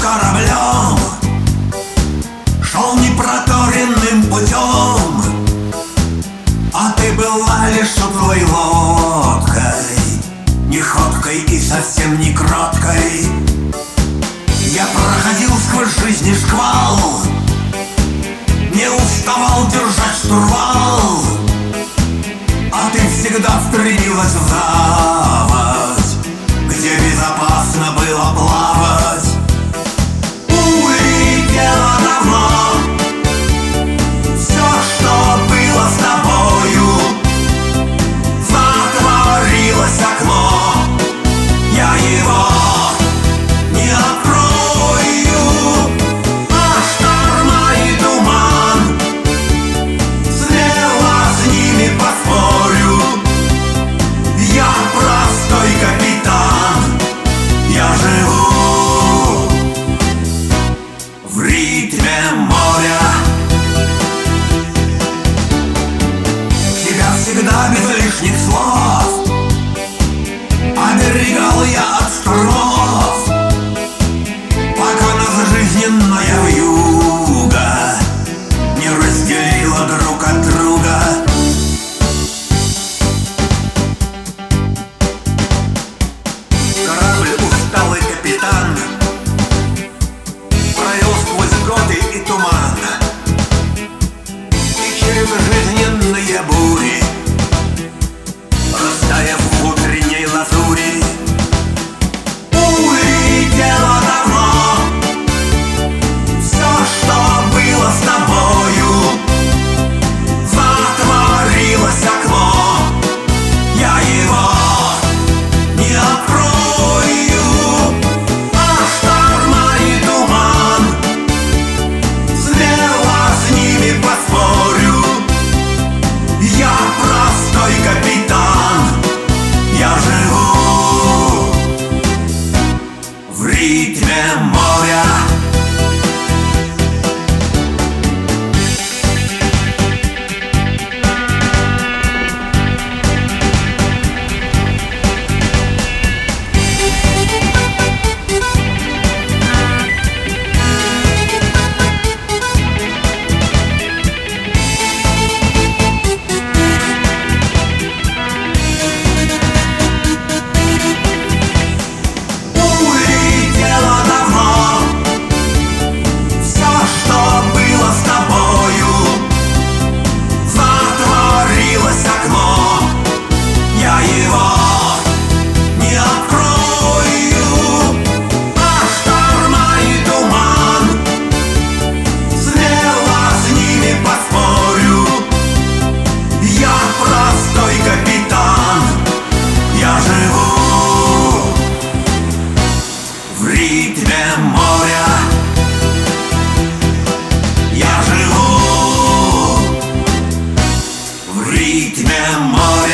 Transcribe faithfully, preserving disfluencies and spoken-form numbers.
кораблем шел непроторенным путем, а ты была лишь утлой лодкой, не ходкой и совсем не кроткой. Я проходил сквозь жизни шквал, не уставал держать штурвал, а ты всегда стремилась в заводь, где безопасно было плавать. Улетела давно все, что было с тобою, затворилось окно, я его не открою, а шторма и туман, смело с ними поспорю. Я простой капитан, я живу в ритме моря. Тебя всегда без лишних слов оберегал я от штормов, пока нас жизненная вьюга не разделила друг от друга. Корабль усталый капитан провел сквозь годы и туман, и через жизненные бури, растаяв в утренней лазури. Улетело давно все, что было с тобою, затворилось окно, я его не открою, а шторма и туман, смело с ними поспорю. Я простой капитан, я живу в ритме моря. Улетело давно все, что было с тобою, затворилось окно, я его не открою, а шторма и туман, смело с ними поспорю. Я простой капитан, я живу в ритме моря. Я живу в ритме моря.